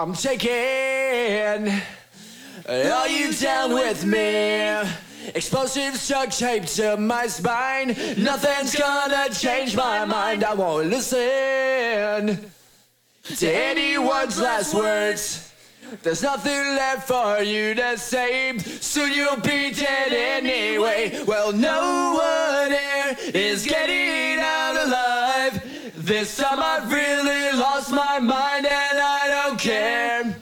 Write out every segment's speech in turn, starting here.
I'm taking are you down with me? Explosive stuck taped to my spine. Nothing's gonna change my mind. I won't listen to anyone's last words. There's nothing left for you to say. Soon you'll be dead anyway. Well, no one here is getting out alive. This time I've really lost my mind and I don't care.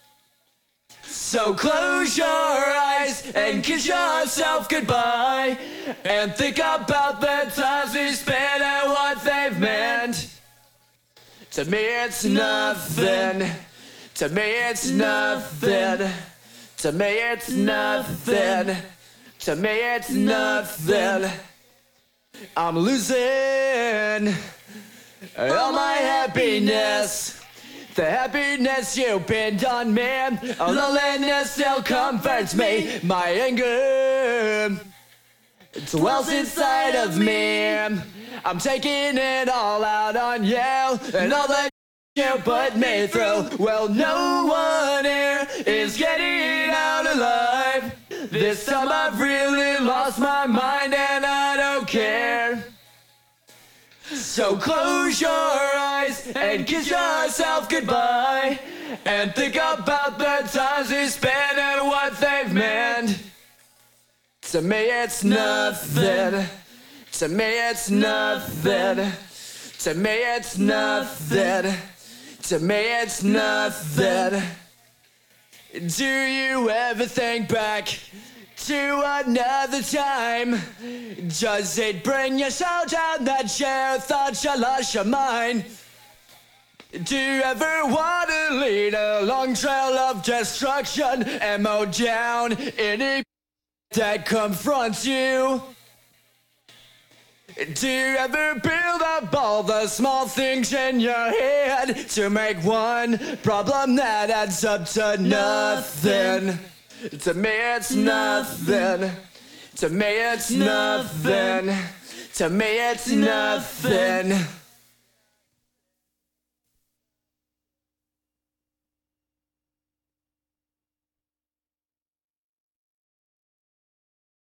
So close your eyes and kiss yourself goodbye, and think about the times we spent and what they've meant. To me it's nothing. To me it's nothing. To me it's nothing. To me it's nothing. I'm losing all my happiness. The happiness you pinned on me, loneliness still comforts me. My anger dwells inside of me. I'm taking it all out on you and all that you put me through. Well, no one here is getting out alive. This time I've really lost my mind and I don't care. So close your eyes and kiss yourself goodbye, and think about the times we spent and what they've meant. To me it's nothing. To me it's nothing. To me it's nothing. To me it's nothing. Do you ever think back to another time? Does it bring you so down that you thought you lost your mind? Do you ever want to lead a long trail of destruction and mow down any that confronts you? Do you ever build up all the small things in your head to make one problem that adds up to nothing? To me it's nothing. To me it's nothing. To me it's nothing.